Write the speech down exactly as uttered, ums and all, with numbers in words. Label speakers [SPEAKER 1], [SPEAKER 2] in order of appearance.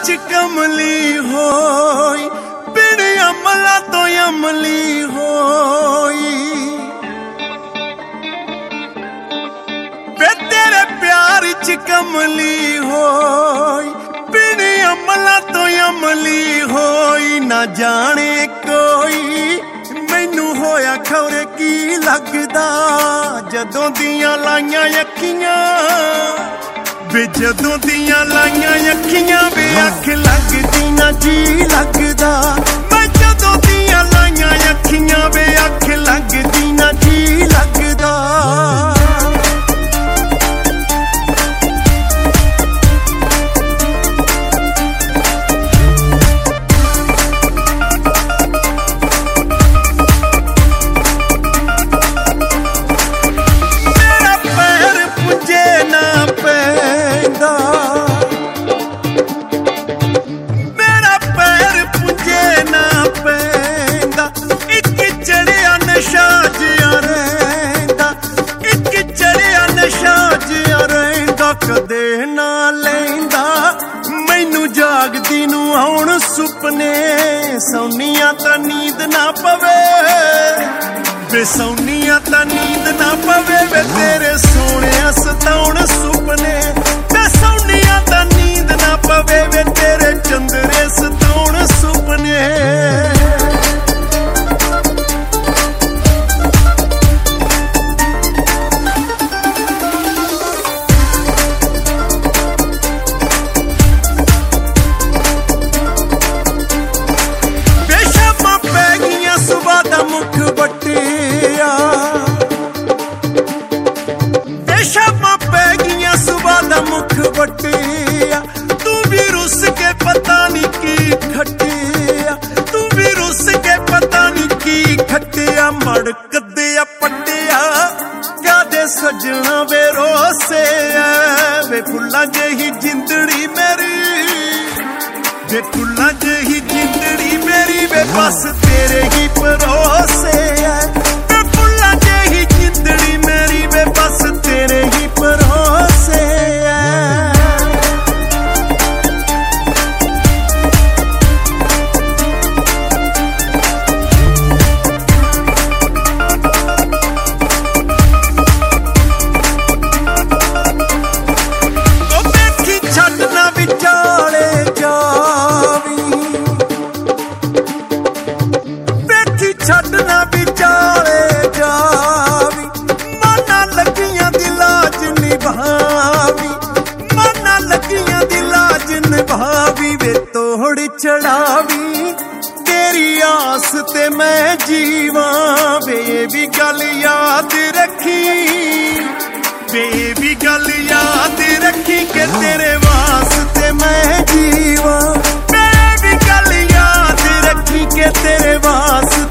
[SPEAKER 1] च कमली होई बिन अमला तो अमली होई वे तेरे प्यार च कमली होई बिन अमला तो अमली होई ना जाने कोई मैनू होया खौरे की लगदा जदों दियां लाइयां अखियां वे जदों दियां लाइयां अखियां वे अख लगदी ना जी लगदा मैं जदों दियां लाइयां अखियां वे अख लगदी ना जी लगदा कदे ना लैंदा मैनू जागदी नू आउण सुपने सौनिया तां नींद ना पवे वे सौनिया तां नींद ना पवे वे तेरे सोने सताउण सुपने वे सौनिया तां नींद ना पवे वे तेरे चंदरे सताउण सुपने मुख बटिया तू भी रुस के पता नहीं की खटिया तू भी रुस के पता नहीं की खटिया मड़क दिया पटिया क्या दे सजना वे रोसे वे फुल्ला जेही जिंदड़ी मेरी वे फुल्ला जेही जिंदड़ी मेरी वे बस तेरे ही परोसे वे फुल्ला जेही जिंदड़ी मेरी वे बस तेरे ही परोसे छड़ना विचाले जावी माना लगियां दी लाज निभावी माना लगियां दी लाज निभावी वे तोड़ चढ़ावी तेरी आस ते मैं जीवा वे भी गल याद रखी वे भी गल याद रखी के तेरे वास्ते मैं जीवा वे भी गल याद रखी के तेरे वास्ते